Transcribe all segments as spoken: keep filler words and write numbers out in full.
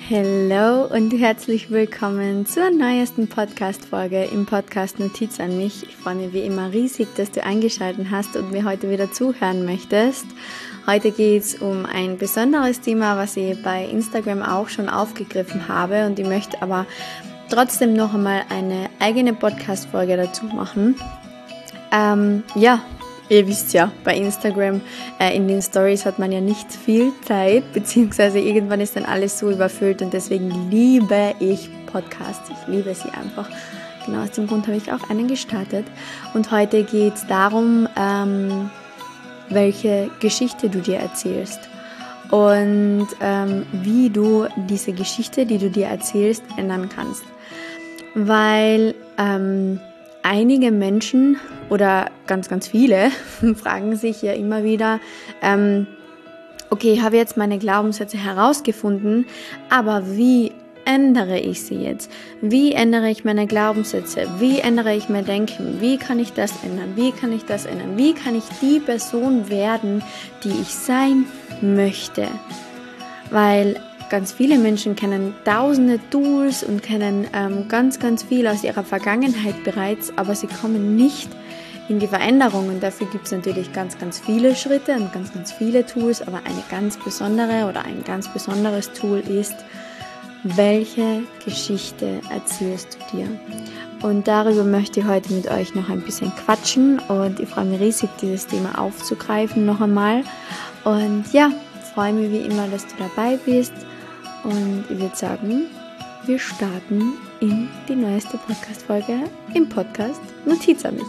Hallo und herzlich willkommen zur neuesten Podcast-Folge im Podcast Notiz an mich. Ich freue mich wie immer riesig, dass du eingeschaltet hast und mir heute wieder zuhören möchtest. Heute geht es um ein besonderes Thema, was ich bei Instagram auch schon aufgegriffen habe, und ich möchte aber trotzdem noch einmal eine eigene Podcast-Folge dazu machen. Ähm, ja, ihr wisst ja, bei Instagram äh, in den Stories hat man ja nicht viel Zeit, beziehungsweise irgendwann ist dann alles so überfüllt, und deswegen liebe ich Podcasts. Ich liebe sie einfach. Genau aus dem Grund habe ich auch einen gestartet. Und heute geht es darum, ähm, welche Geschichte du dir erzählst und ähm, wie du diese Geschichte, die du dir erzählst, ändern kannst. Weil ähm, einige Menschen oder ganz, ganz viele fragen sich ja immer wieder, ähm, okay, ich habe jetzt meine Glaubenssätze herausgefunden, aber wie ändere ich sie jetzt? Wie ändere ich meine Glaubenssätze? Wie ändere ich mein Denken? Wie kann ich das ändern? Wie kann ich das ändern? Wie kann ich die Person werden, die ich sein möchte? Weil ganz viele Menschen kennen tausende Tools und kennen ähm, ganz, ganz viel aus ihrer Vergangenheit bereits, aber sie kommen nicht in die Veränderung, und dafür gibt es natürlich ganz, ganz viele Schritte und ganz, ganz viele Tools, aber eine ganz besondere oder ein ganz besonderes Tool ist, welche Geschichte erzählst du dir? Und darüber möchte ich heute mit euch noch ein bisschen quatschen, und ich freue mich riesig, dieses Thema aufzugreifen noch einmal. Und ja, freue mich wie immer, dass du dabei bist, und ich würde sagen, wir starten in die neueste Podcast-Folge im Podcast Notiz an mich.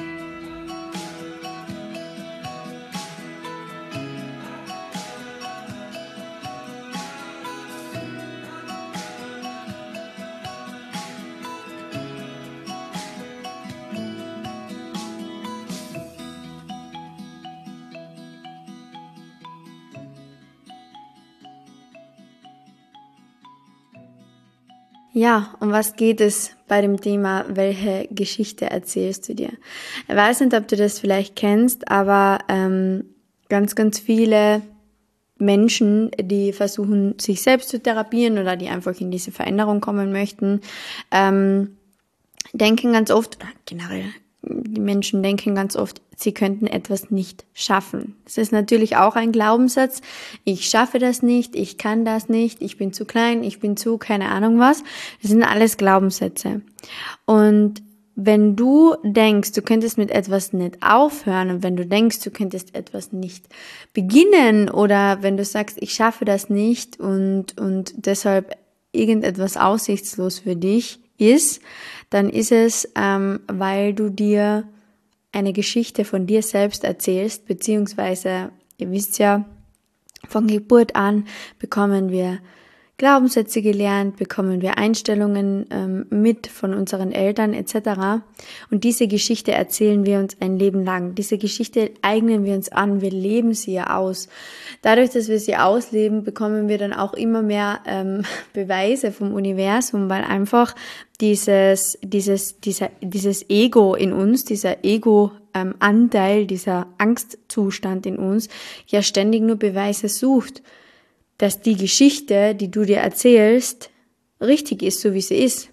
Ja, um was geht es bei dem Thema, welche Geschichte erzählst du dir? Ich weiß nicht, ob du das vielleicht kennst, aber ähm, ganz, ganz viele Menschen, die versuchen, sich selbst zu therapieren oder die einfach in diese Veränderung kommen möchten, ähm, denken ganz oft, oder generell, die Menschen denken ganz oft, sie könnten etwas nicht schaffen. Das ist natürlich auch ein Glaubenssatz. Ich schaffe das nicht, ich kann das nicht, ich bin zu klein, ich bin zu, keine Ahnung was. Das sind alles Glaubenssätze. Und wenn du denkst, du könntest mit etwas nicht aufhören, und wenn du denkst, du könntest etwas nicht beginnen, oder wenn du sagst, ich schaffe das nicht und, und deshalb irgendetwas aussichtslos für dich ist, dann ist es, ähm, weil du dir eine Geschichte von dir selbst erzählst, beziehungsweise, ihr wisst ja, von Geburt an bekommen wir Glaubenssätze gelernt, bekommen wir Einstellungen ähm, mit von unseren Eltern et cetera. Und diese Geschichte erzählen wir uns ein Leben lang. Diese Geschichte eignen wir uns an, wir leben sie ja aus. Dadurch, dass wir sie ausleben, bekommen wir dann auch immer mehr ähm, Beweise vom Universum, weil einfach dieses, dieses, dieser, dieses Ego in uns, dieser Ego-Anteil, ähm, dieser Angstzustand in uns, ja ständig nur Beweise sucht, dass die Geschichte, die du dir erzählst, richtig ist, so wie sie ist.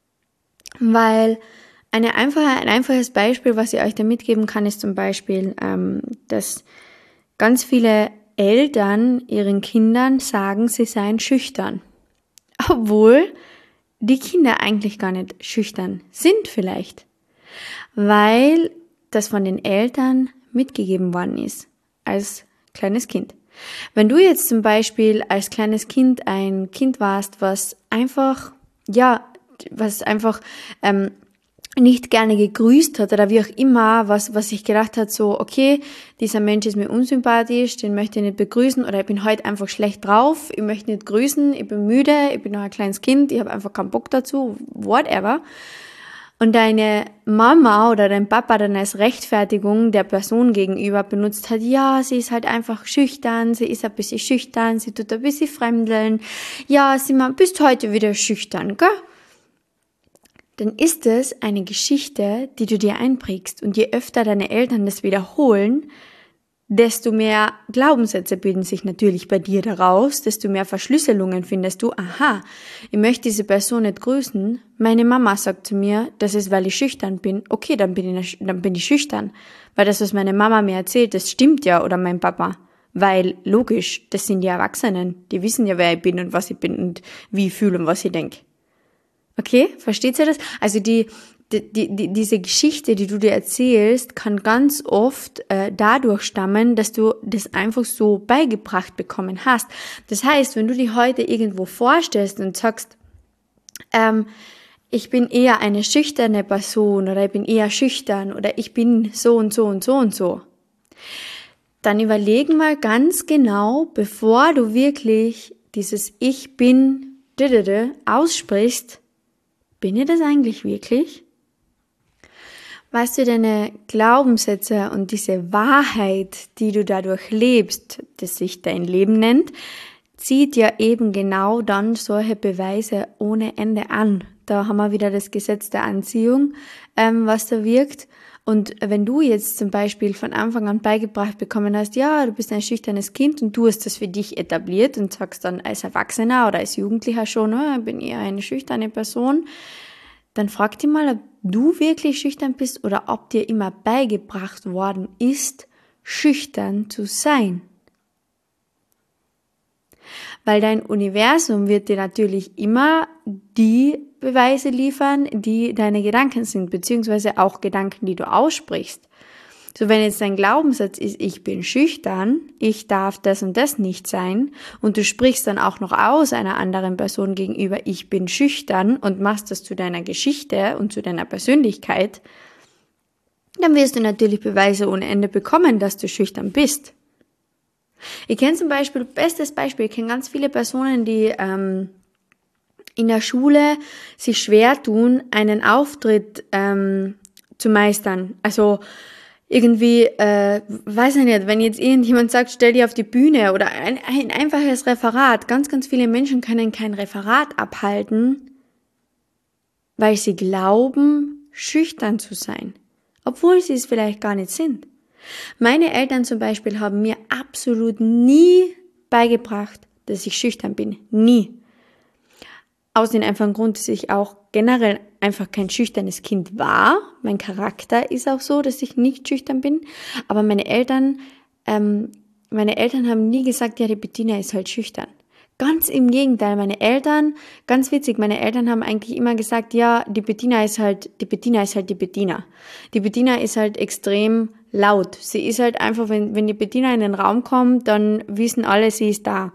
Weil eine einfache, ein einfaches Beispiel, was ich euch da mitgeben kann, ist zum Beispiel, ähm, dass ganz viele Eltern ihren Kindern sagen, sie seien schüchtern. Obwohl die Kinder eigentlich gar nicht schüchtern sind vielleicht. Weil das von den Eltern mitgegeben worden ist, als kleines Kind. Wenn du jetzt zum Beispiel als kleines Kind ein Kind warst, was einfach, ja, was einfach ähm, nicht gerne gegrüßt hat oder wie auch immer, was was sich gedacht hat, so, okay, dieser Mensch ist mir unsympathisch, den möchte ich nicht begrüßen, oder ich bin heute einfach schlecht drauf, ich möchte nicht grüßen, ich bin müde, ich bin noch ein kleines Kind, ich habe einfach keinen Bock dazu, whatever. Und deine Mama oder dein Papa dann als Rechtfertigung der Person gegenüber benutzt hat, ja, sie ist halt einfach schüchtern, sie ist ein bisschen schüchtern, sie tut ein bisschen fremdeln, ja, sie bist heute wieder schüchtern, gell? Dann ist es eine Geschichte, die du dir einprägst. Und je öfter deine Eltern das wiederholen, desto mehr Glaubenssätze bilden sich natürlich bei dir daraus, desto mehr Verschlüsselungen findest du. Aha, ich möchte diese Person nicht grüßen. Meine Mama sagt zu mir, das ist, weil ich schüchtern bin. Okay, dann bin ich, dann bin ich schüchtern. Weil das, was meine Mama mir erzählt, das stimmt ja, oder mein Papa. Weil, logisch, das sind die Erwachsenen. Die wissen ja, wer ich bin und was ich bin und wie ich fühle und was ich denke. Okay, versteht ihr das? Also die, die, die, diese Geschichte, die du dir erzählst, kann ganz oft äh, dadurch stammen, dass du das einfach so beigebracht bekommen hast. Das heißt, wenn du dich heute irgendwo vorstellst und sagst, ähm, ich bin eher eine schüchterne Person oder ich bin eher schüchtern oder ich bin so und so und so und so, dann überleg mal ganz genau, bevor du wirklich dieses Ich bin aussprichst, bin ich das eigentlich wirklich? Weißt du, deine Glaubenssätze und diese Wahrheit, die du dadurch lebst, das sich dein Leben nennt, zieht ja eben genau dann solche Beweise ohne Ende an. Da haben wir wieder das Gesetz der Anziehung, ähm, was da wirkt. Und wenn du jetzt zum Beispiel von Anfang an beigebracht bekommen hast, ja, du bist ein schüchternes Kind und du hast das für dich etabliert und sagst dann als Erwachsener oder als Jugendlicher schon, oh, ich bin eher eine schüchterne Person, dann frag dich mal, ob du wirklich schüchtern bist oder ob dir immer beigebracht worden ist, schüchtern zu sein. Weil dein Universum wird dir natürlich immer die Beweise liefern, die deine Gedanken sind, beziehungsweise auch Gedanken, die du aussprichst. So, wenn jetzt dein Glaubenssatz ist, ich bin schüchtern, ich darf das und das nicht sein, und du sprichst dann auch noch aus einer anderen Person gegenüber, ich bin schüchtern, und machst das zu deiner Geschichte und zu deiner Persönlichkeit, dann wirst du natürlich Beweise ohne Ende bekommen, dass du schüchtern bist. Ich kenne zum Beispiel, bestes Beispiel, ich kenne ganz viele Personen, die ähm, in der Schule sich schwer tun, einen Auftritt ähm, zu meistern. Also irgendwie, äh, weiß ich nicht, wenn jetzt irgendjemand sagt, stell dich auf die Bühne oder ein, ein einfaches Referat. Ganz, ganz viele Menschen können kein Referat abhalten, weil sie glauben, schüchtern zu sein, obwohl sie es vielleicht gar nicht sind. Meine Eltern zum Beispiel haben mir absolut nie beigebracht, dass ich schüchtern bin. Nie. Aus dem einfachen Grund, dass ich auch generell einfach kein schüchternes Kind war. Mein Charakter ist auch so, dass ich nicht schüchtern bin. Aber meine Eltern, ähm, meine Eltern haben nie gesagt, ja, die Bettina ist halt schüchtern. Ganz im Gegenteil, meine Eltern, ganz witzig, meine Eltern haben eigentlich immer gesagt, ja, die Bettina ist halt, die Bettina ist halt die Bettina. Die Bettina ist halt extrem laut. Sie ist halt einfach, wenn, wenn die Bettina in den Raum kommt, dann wissen alle, sie ist da.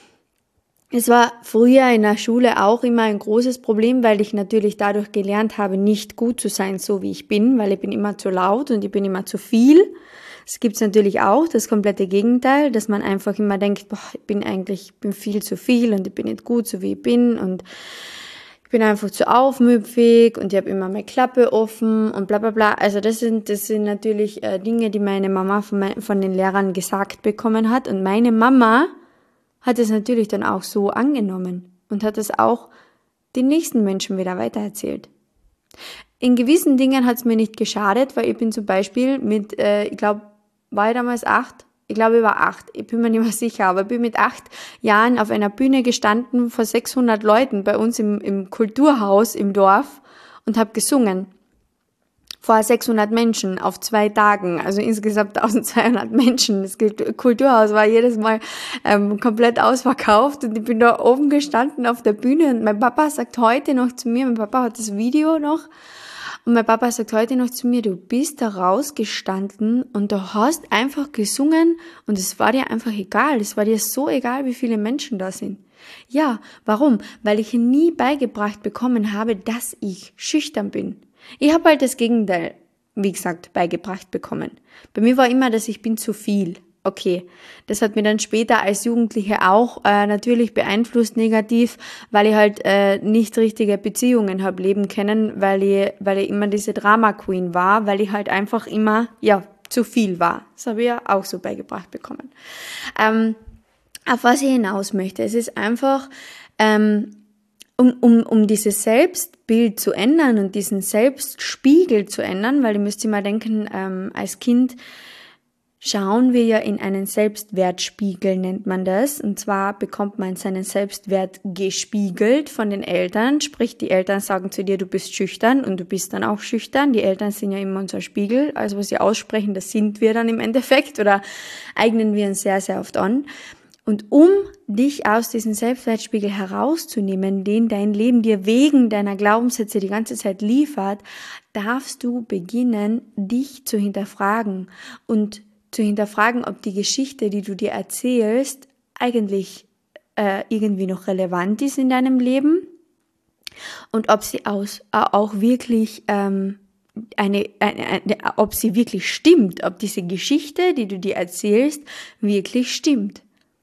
Es war früher in der Schule auch immer ein großes Problem, weil ich natürlich dadurch gelernt habe, nicht gut zu sein, so wie ich bin, weil ich bin immer zu laut und ich bin immer zu viel. Es gibt natürlich auch das komplette Gegenteil, dass man einfach immer denkt, boah, ich bin eigentlich, ich bin viel zu viel und ich bin nicht gut, so wie ich bin, und ich bin einfach zu aufmüpfig und ich habe immer meine Klappe offen und bla bla bla. Also das sind, das sind natürlich äh, Dinge, die meine Mama von, mein, von den Lehrern gesagt bekommen hat, und meine Mama hat es natürlich dann auch so angenommen und hat es auch den nächsten Menschen wieder weitererzählt. In gewissen Dingen hat es mir nicht geschadet, weil ich bin zum Beispiel mit, äh, ich glaube, war ich damals acht? Ich glaube, ich war acht. Ich bin mir nicht mehr sicher, aber ich bin mit acht Jahren auf einer Bühne gestanden vor sechshundert Leuten bei uns im, im Kulturhaus im Dorf und habe gesungen. Vor sechshundert Menschen auf zwei Tagen, also insgesamt eintausendzweihundert Menschen. Das Kulturhaus war jedes Mal ähm, komplett ausverkauft und ich bin da oben gestanden auf der Bühne und mein Papa sagt heute noch zu mir, mein Papa hat das Video noch, und mein Papa sagt heute noch zu mir, du bist da rausgestanden und du hast einfach gesungen und es war dir einfach egal, es war dir so egal, wie viele Menschen da sind. Ja, warum? Weil ich nie beigebracht bekommen habe, dass ich schüchtern bin. Ich habe halt das Gegenteil, wie gesagt, beigebracht bekommen. Bei mir war immer, dass ich bin zu viel. Okay, das hat mir dann später als Jugendliche auch äh, natürlich beeinflusst negativ, weil ich halt äh, nicht richtige Beziehungen habe leben können, weil ich, weil ich immer diese Drama Queen war, weil ich halt einfach immer, ja, zu viel war. Das habe ich ja auch so beigebracht bekommen. Ähm, auf was ich hinaus möchte, es ist einfach, ähm, Um, um, um dieses Selbstbild zu ändern und diesen Selbstspiegel zu ändern, weil ihr müsst ihr mal denken, ähm, als Kind schauen wir ja in einen Selbstwertspiegel, nennt man das. Und zwar bekommt man seinen Selbstwert gespiegelt von den Eltern. Sprich, die Eltern sagen zu dir, du bist schüchtern und du bist dann auch schüchtern. Die Eltern sind ja immer unser Spiegel. Also was sie aussprechen, das sind wir dann im Endeffekt oder eignen wir uns sehr, sehr oft an. Und um dich aus diesem Selbstwertspiegel herauszunehmen, den dein Leben dir wegen deiner Glaubenssätze die ganze Zeit liefert, darfst du beginnen, dich zu hinterfragen und zu hinterfragen, ob die Geschichte, die du dir erzählst, eigentlich äh, irgendwie noch relevant ist in deinem Leben und ob sie aus, äh, auch wirklich ähm, eine, eine, eine, ob sie wirklich stimmt, ob diese Geschichte, die du dir erzählst, wirklich stimmt.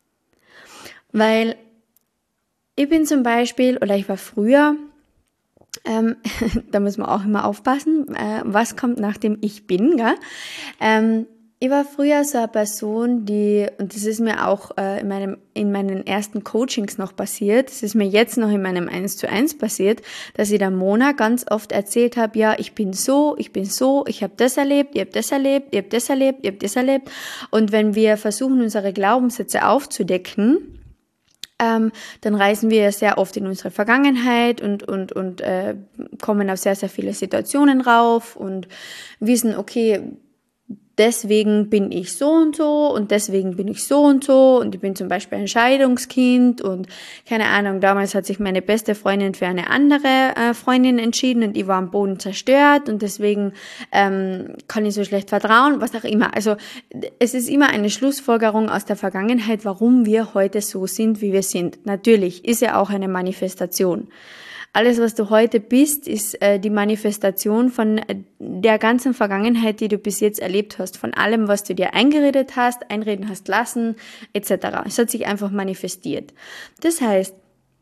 Weil ich bin zum Beispiel, oder ich war früher, ähm, da muss man auch immer aufpassen, äh, was kommt nach dem Ich bin, gell? Ähm, Ich war früher so eine Person, die, und das ist mir auch äh, in, meinem, in meinen ersten Coachings noch passiert, das ist mir jetzt noch in meinem eins zu eins passiert, dass ich der Mona ganz oft erzählt habe, ja, ich bin so, ich bin so, ich habe das erlebt, ich habe das erlebt, ich habe das erlebt, ich habe das erlebt. Und wenn wir versuchen, unsere Glaubenssätze aufzudecken, ähm, dann reisen wir sehr oft in unsere Vergangenheit und, und, und äh, kommen auf sehr, sehr viele Situationen rauf und wissen, okay, deswegen bin ich so und so und deswegen bin ich so und so und ich bin zum Beispiel ein Scheidungskind und keine Ahnung, damals hat sich meine beste Freundin für eine andere äh, Freundin entschieden und ich war am Boden zerstört und deswegen ähm, kann ich so schlecht vertrauen, was auch immer. Also es ist immer eine Schlussfolgerung aus der Vergangenheit, warum wir heute so sind, wie wir sind. Natürlich ist ja auch eine Manifestation. Alles, was du heute bist, ist äh, die Manifestation von äh, der ganzen Vergangenheit, die du bis jetzt erlebt hast, von allem, was du dir eingeredet hast, einreden hast lassen, et cetera. Es hat sich einfach manifestiert. Das heißt,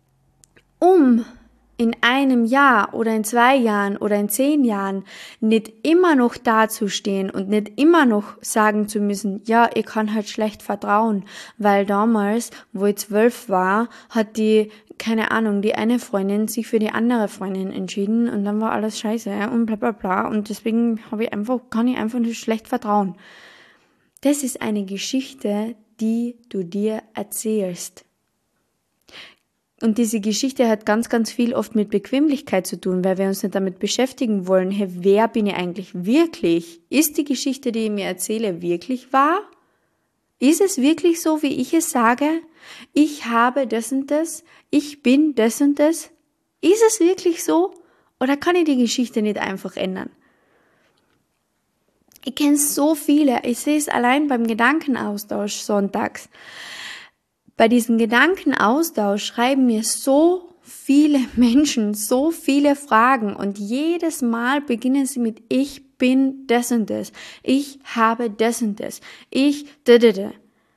um in einem Jahr oder in zwei Jahren oder in zehn Jahren nicht immer noch dazustehen und nicht immer noch sagen zu müssen, ja, ich kann halt schlecht vertrauen, weil damals, wo ich zwölf war, hat die, keine Ahnung, die eine Freundin sich für die andere Freundin entschieden und dann war alles scheiße und bla bla bla und deswegen habe ich einfach, kann ich einfach nicht schlecht vertrauen. Das ist eine Geschichte, die du dir erzählst. Und diese Geschichte hat ganz, ganz viel oft mit Bequemlichkeit zu tun, weil wir uns nicht damit beschäftigen wollen, hey, wer bin ich eigentlich wirklich? Ist die Geschichte, die ich mir erzähle, wirklich wahr? Ist es wirklich so, wie ich es sage? Ich habe das und das, ich bin das und das. Ist es wirklich so? Oder kann ich die Geschichte nicht einfach ändern? Ich kenne so viele, ich sehe es allein beim Gedankenaustausch sonntags. Bei diesem Gedankenaustausch schreiben mir so viele Menschen so viele Fragen und jedes Mal beginnen sie mit ich bin das und das, ich habe das und das, ich dadada.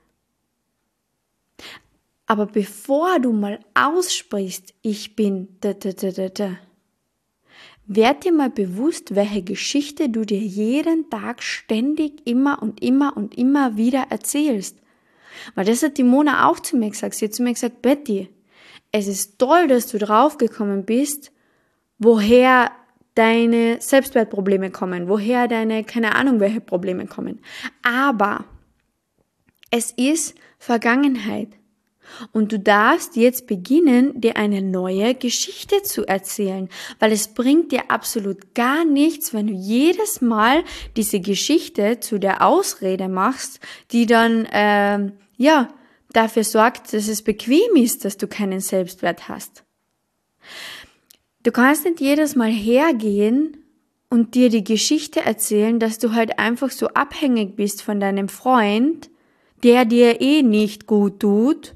Aber bevor du mal aussprichst, ich bin dadadada, werd dir mal bewusst, welche Geschichte du dir jeden Tag ständig immer und immer und immer wieder erzählst. Weil das hat die Mona auch zu mir gesagt. Sie hat zu mir gesagt, Betty, es ist toll, dass du draufgekommen bist, woher deine Selbstwertprobleme kommen, woher deine, keine Ahnung, welche Probleme kommen. Aber es ist Vergangenheit. Und du darfst jetzt beginnen, dir eine neue Geschichte zu erzählen, weil es bringt dir absolut gar nichts, wenn du jedes Mal diese Geschichte zu der Ausrede machst, die dann, ähm, ja, dafür sorgt, dass es bequem ist, dass du keinen Selbstwert hast. Du kannst nicht jedes Mal hergehen und dir die Geschichte erzählen, dass du halt einfach so abhängig bist von deinem Freund, der dir eh nicht gut tut.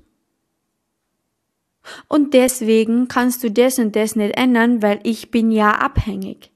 Und deswegen kannst du das und das nicht ändern, weil ich bin ja abhängig.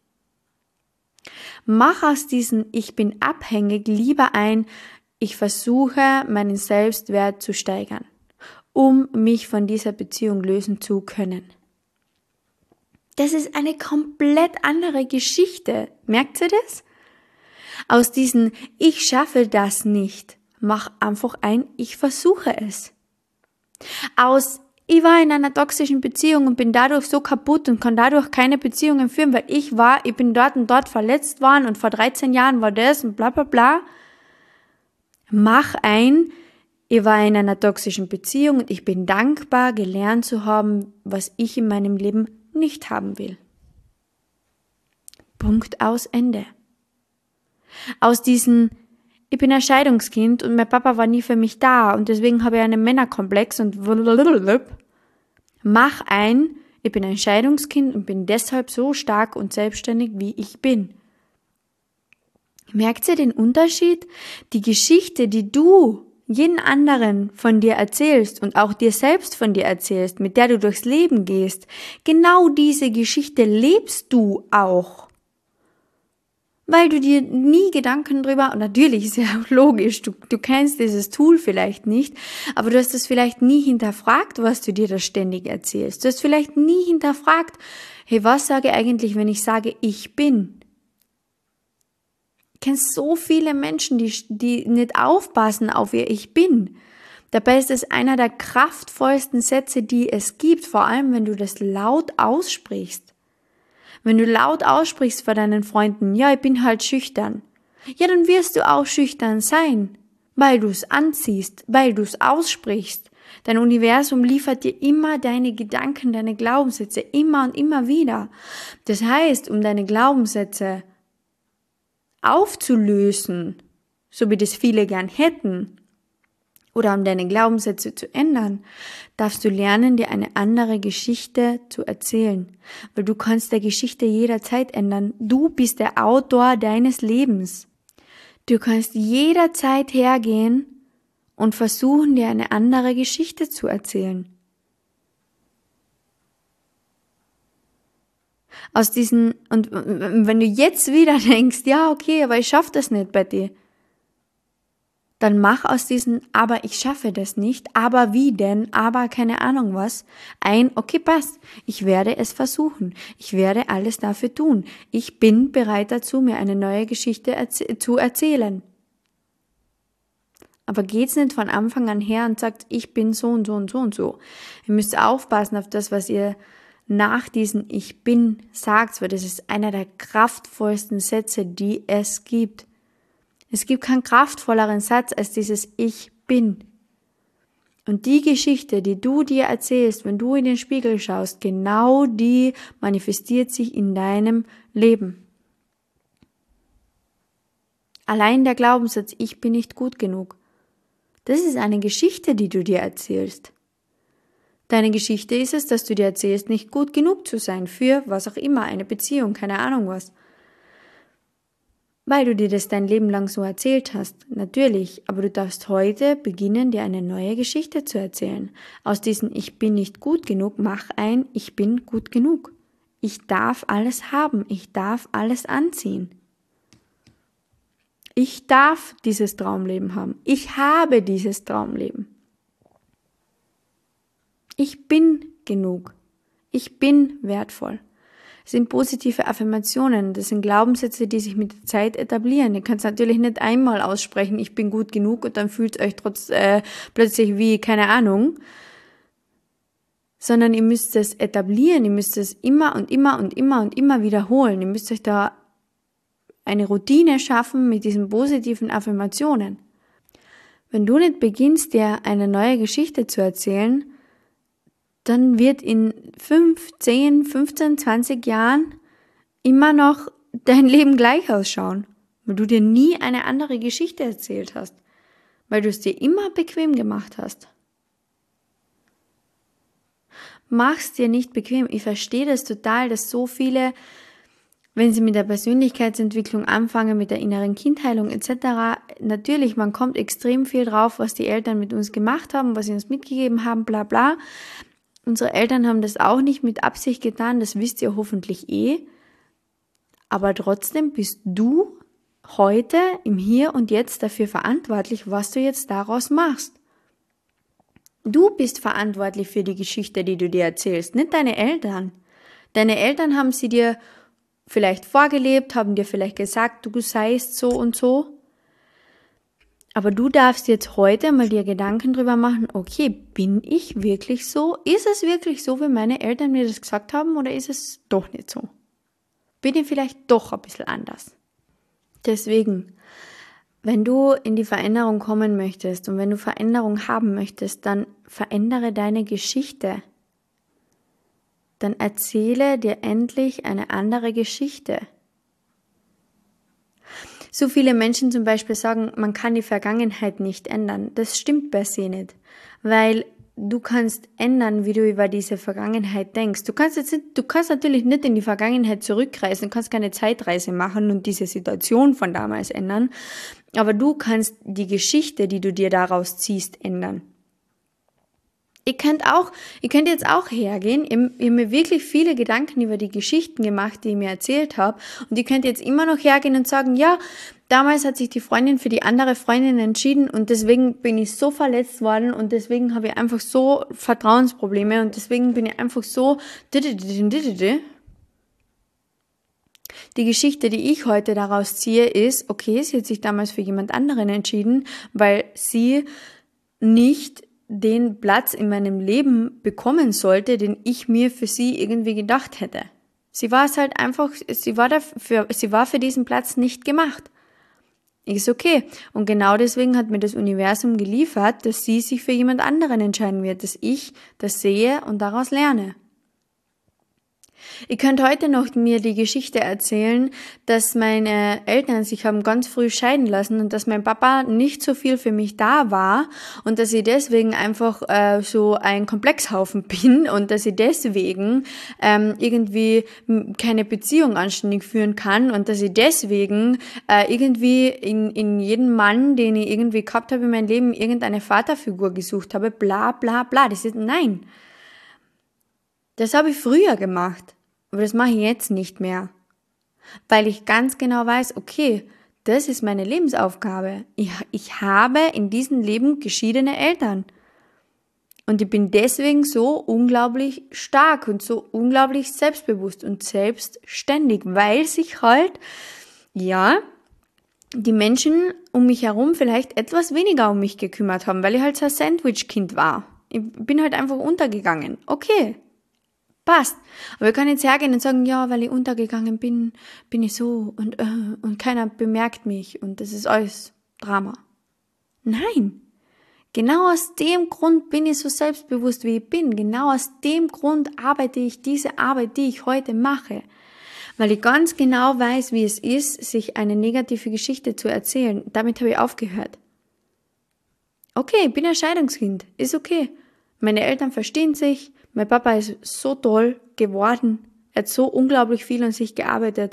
Mach aus diesem Ich bin abhängig lieber ein, ich versuche meinen Selbstwert zu steigern, um mich von dieser Beziehung lösen zu können. Das ist eine komplett andere Geschichte. Merkt ihr das? Aus diesem Ich schaffe das nicht, mach einfach ein, ich versuche es. Aus Ich war in einer toxischen Beziehung und bin dadurch so kaputt und kann dadurch keine Beziehungen führen, weil ich war, ich bin dort und dort verletzt worden und vor dreizehn Jahren war das und bla bla bla. Mach ein, ich war in einer toxischen Beziehung und ich bin dankbar, gelernt zu haben, was ich in meinem Leben nicht haben will. Punkt, aus, Ende. Aus diesen, ich bin ein Scheidungskind und mein Papa war nie für mich da und deswegen habe ich einen Männerkomplex und mach ein, ich bin ein Scheidungskind und bin deshalb so stark und selbstständig, wie ich bin. Merkt ihr den Unterschied? Die Geschichte, die du jeden anderen von dir erzählst und auch dir selbst von dir erzählst, mit der du durchs Leben gehst, genau diese Geschichte lebst du auch. Weil du dir nie Gedanken drüber, und natürlich ist ja auch logisch, du, du kennst dieses Tool vielleicht nicht, aber du hast es vielleicht nie hinterfragt, was du dir da ständig erzählst. Du hast vielleicht nie hinterfragt, hey, was sage ich eigentlich, wenn ich sage, ich bin? Ich kenne so viele Menschen, die, die nicht aufpassen auf ihr Ich bin. Dabei ist es einer der kraftvollsten Sätze, die es gibt, vor allem wenn du das laut aussprichst. Wenn du laut aussprichst vor deinen Freunden, ja, ich bin halt schüchtern. Ja, dann wirst du auch schüchtern sein, weil du es anziehst, weil du es aussprichst. Dein Universum liefert dir immer deine Gedanken, deine Glaubenssätze, immer und immer wieder. Das heißt, um deine Glaubenssätze aufzulösen, so wie das viele gern hätten, oder um deine Glaubenssätze zu ändern, darfst du lernen, dir eine andere Geschichte zu erzählen. Weil du kannst der Geschichte jederzeit ändern. Du bist der Autor deines Lebens. Du kannst jederzeit hergehen und versuchen, dir eine andere Geschichte zu erzählen. Aus diesen, und wenn du jetzt wieder denkst, ja, okay, aber ich schaffe das nicht bei dir, dann mach aus diesen, aber ich schaffe das nicht, aber wie denn, aber keine Ahnung was, ein, okay, passt, ich werde es versuchen, ich werde alles dafür tun, ich bin bereit dazu, mir eine neue Geschichte erz- zu erzählen. Aber geht's nicht von Anfang an her und sagt, ich bin so und so und so und so. Ihr müsst aufpassen auf das, was ihr nach diesem Ich bin sagt, weil das ist einer der kraftvollsten Sätze, die es gibt. Es gibt keinen kraftvolleren Satz als dieses Ich bin. Und die Geschichte, die du dir erzählst, wenn du in den Spiegel schaust, genau die manifestiert sich in deinem Leben. Allein der Glaubenssatz, ich bin nicht gut genug, das ist eine Geschichte, die du dir erzählst. Deine Geschichte ist es, dass du dir erzählst, nicht gut genug zu sein für was auch immer, eine Beziehung, keine Ahnung was. Weil du dir das dein Leben lang so erzählt hast, natürlich, aber du darfst heute beginnen, dir eine neue Geschichte zu erzählen. Aus diesem Ich bin nicht gut genug, mach ein Ich bin gut genug. Ich darf alles haben, ich darf alles anziehen. Ich darf dieses Traumleben haben, ich habe dieses Traumleben. Ich bin genug, ich bin wertvoll. Das sind positive Affirmationen, das sind Glaubenssätze, die sich mit der Zeit etablieren. Ihr könnt es natürlich nicht einmal aussprechen, ich bin gut genug und dann fühlt es euch trotz, äh, plötzlich wie, keine Ahnung, sondern ihr müsst es etablieren, ihr müsst es immer und immer und immer und immer wiederholen. Ihr müsst euch da eine Routine schaffen mit diesen positiven Affirmationen. Wenn du nicht beginnst, dir eine neue Geschichte zu erzählen, dann wird in fünf, zehn, fünfzehn, zwanzig Jahren immer noch dein Leben gleich ausschauen, weil du dir nie eine andere Geschichte erzählt hast, weil du es dir immer bequem gemacht hast. Mach's dir nicht bequem. Ich verstehe das total, dass so viele, wenn sie mit der Persönlichkeitsentwicklung anfangen, mit der inneren Kindheilung et cetera, natürlich, man kommt extrem viel drauf, was die Eltern mit uns gemacht haben, was sie uns mitgegeben haben, bla bla. Unsere Eltern haben das auch nicht mit Absicht getan, das wisst ihr hoffentlich eh. Aber trotzdem bist du heute im Hier und Jetzt dafür verantwortlich, was du jetzt daraus machst. Du bist verantwortlich für die Geschichte, die du dir erzählst, nicht deine Eltern. Deine Eltern haben sie dir vielleicht vorgelebt, haben dir vielleicht gesagt, du seist so und so. Aber du darfst jetzt heute mal dir Gedanken drüber machen, okay, bin ich wirklich so? Ist es wirklich so, wie meine Eltern mir das gesagt haben, oder ist es doch nicht so? Bin ich vielleicht doch ein bisschen anders? Deswegen, Wenn du in die Veränderung kommen möchtest und wenn du Veränderung haben möchtest, dann verändere deine Geschichte. Dann erzähle dir endlich eine andere Geschichte. So viele Menschen zum Beispiel sagen, man kann die Vergangenheit nicht ändern. Das stimmt per se nicht, weil du kannst ändern, wie du über diese Vergangenheit denkst. Du kannst jetzt nicht, du kannst natürlich nicht in die Vergangenheit zurückreisen, du kannst keine Zeitreise machen und diese Situation von damals ändern, aber du kannst die Geschichte, die du dir daraus ziehst, ändern. Ihr könnt auch, ihr könnt jetzt auch hergehen, ihr, ihr habt mir wirklich viele Gedanken über die Geschichten gemacht, die ich mir erzählt habe, und ihr könnt jetzt immer noch hergehen und sagen, ja, damals hat sich die Freundin für die andere Freundin entschieden und deswegen bin ich so verletzt worden und deswegen habe ich einfach so Vertrauensprobleme und deswegen bin ich einfach so. Die Geschichte, die ich heute daraus ziehe, ist, okay, sie hat sich damals für jemand anderen entschieden, weil sie nicht den Platz in meinem Leben bekommen sollte, den ich mir für sie irgendwie gedacht hätte. Sie war es halt einfach, sie war dafür, sie war für diesen Platz nicht gemacht. Ist okay. Und genau deswegen hat mir das Universum geliefert, dass sie sich für jemand anderen entscheiden wird, dass ich das sehe und daraus lerne. Ihr könnt heute noch mir die Geschichte erzählen, dass meine Eltern sich haben ganz früh scheiden lassen und dass mein Papa nicht so viel für mich da war und dass ich deswegen einfach äh, so ein Komplexhaufen bin und dass ich deswegen ähm, irgendwie keine Beziehung anständig führen kann und dass ich deswegen äh, irgendwie in, in jedem Mann, den ich irgendwie gehabt habe in meinem Leben, irgendeine Vaterfigur gesucht habe, bla bla bla. Das ist, nein. Das habe ich früher gemacht, aber das mache ich jetzt nicht mehr, weil ich ganz genau weiß, okay, das ist meine Lebensaufgabe. Ich, ich habe in diesem Leben geschiedene Eltern und ich bin deswegen so unglaublich stark und so unglaublich selbstbewusst und selbstständig, weil sich halt, ja, die Menschen um mich herum vielleicht etwas weniger um mich gekümmert haben, weil ich halt so ein Sandwich-Kind war. Ich bin halt einfach untergegangen. Okay. Passt. Aber wir können jetzt hergehen und sagen, ja, weil ich untergegangen bin, bin ich so und, äh, und keiner bemerkt mich und das ist alles Drama. Nein. Genau aus dem Grund bin ich so selbstbewusst, wie ich bin. Genau aus dem Grund arbeite ich diese Arbeit, die ich heute mache. Weil ich ganz genau weiß, wie es ist, sich eine negative Geschichte zu erzählen. Damit habe ich aufgehört. Okay, ich bin ein Scheidungskind. Ist okay. Meine Eltern verstehen sich. Mein Papa ist so toll geworden. Er hat so unglaublich viel an sich gearbeitet.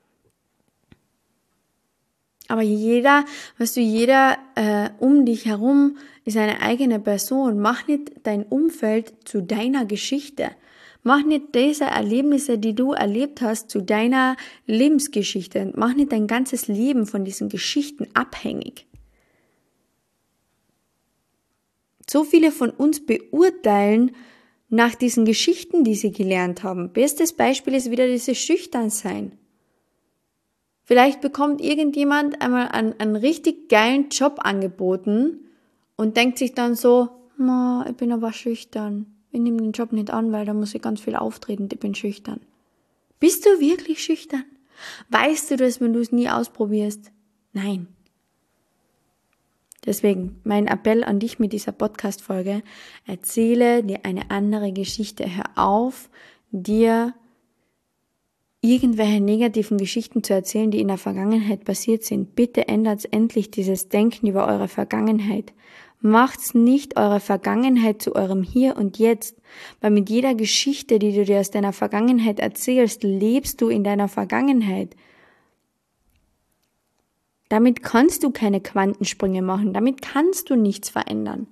Aber jeder, weißt du, jeder äh, um dich herum ist eine eigene Person. Mach nicht dein Umfeld zu deiner Geschichte. Mach nicht diese Erlebnisse, die du erlebt hast, zu deiner Lebensgeschichte. Mach nicht dein ganzes Leben von diesen Geschichten abhängig. So viele von uns beurteilen nach diesen Geschichten, die sie gelernt haben. Bestes Beispiel ist wieder dieses Schüchternsein. Vielleicht bekommt irgendjemand einmal einen, einen richtig geilen Job angeboten und denkt sich dann so, Ma, ich bin aber schüchtern. Ich nehme den Job nicht an, weil da muss ich ganz viel auftreten, ich bin schüchtern. Bist du wirklich schüchtern? Weißt du das, wenn du es nie ausprobierst? Nein. Deswegen mein Appell an dich mit dieser Podcast-Folge, erzähle dir eine andere Geschichte. Hör auf, dir irgendwelche negativen Geschichten zu erzählen, die in der Vergangenheit passiert sind. Bitte ändert endlich dieses Denken über eure Vergangenheit. Macht's nicht eure Vergangenheit zu eurem Hier und Jetzt, weil mit jeder Geschichte, die du dir aus deiner Vergangenheit erzählst, lebst du in deiner Vergangenheit. Damit kannst du keine Quantensprünge machen, damit kannst du nichts verändern.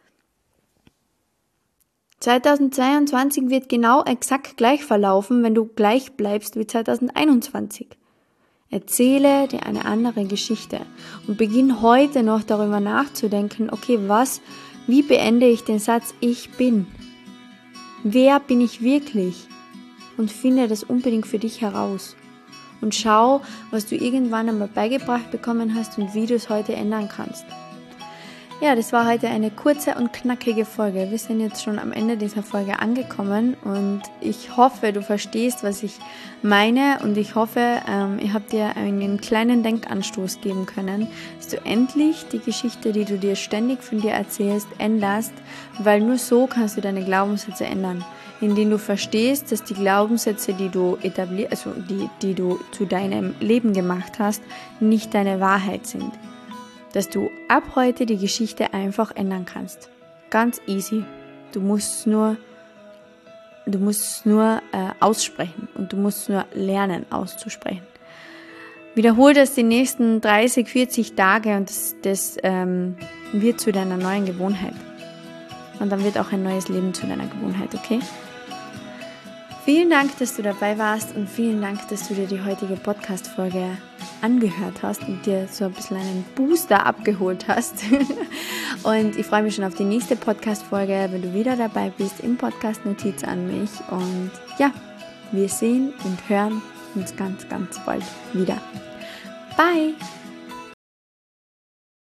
zweitausendzweiundzwanzig wird genau exakt gleich verlaufen, wenn du gleich bleibst wie zweitausendeinundzwanzig. Erzähle dir eine andere Geschichte und beginn heute noch darüber nachzudenken, okay, was, wie beende ich den Satz, ich bin? Wer bin ich wirklich? Und finde das unbedingt für dich heraus. Und schau, was du irgendwann einmal beigebracht bekommen hast und wie du es heute ändern kannst. Ja, das war heute eine kurze und knackige Folge. Wir sind jetzt schon am Ende dieser Folge angekommen und ich hoffe, du verstehst, was ich meine und ich hoffe, ähm, ich habe dir einen kleinen Denkanstoß geben können, dass du endlich die Geschichte, die du dir ständig von dir erzählst, änderst, weil nur so kannst du deine Glaubenssätze ändern, indem du verstehst, dass die Glaubenssätze, die du etabliert, also die, die du zu deinem Leben gemacht hast, nicht deine Wahrheit sind. Dass du ab heute die Geschichte einfach ändern kannst. Ganz easy. Du musst nur, du musst nur äh, aussprechen und du musst nur lernen auszusprechen. Wiederhole das die nächsten dreißig, vierzig Tage und das, das ähm, wird zu deiner neuen Gewohnheit. Und dann wird auch ein neues Leben zu deiner Gewohnheit, okay? Vielen Dank, dass du dabei warst und vielen Dank, dass du dir die heutige Podcast-Folge angehört hast und dir so ein bisschen einen Booster abgeholt hast. Und ich freue mich schon auf die nächste Podcast-Folge, wenn du wieder dabei bist im Podcast Notiz an mich. Und ja, wir sehen und hören uns ganz, ganz bald wieder. Bye!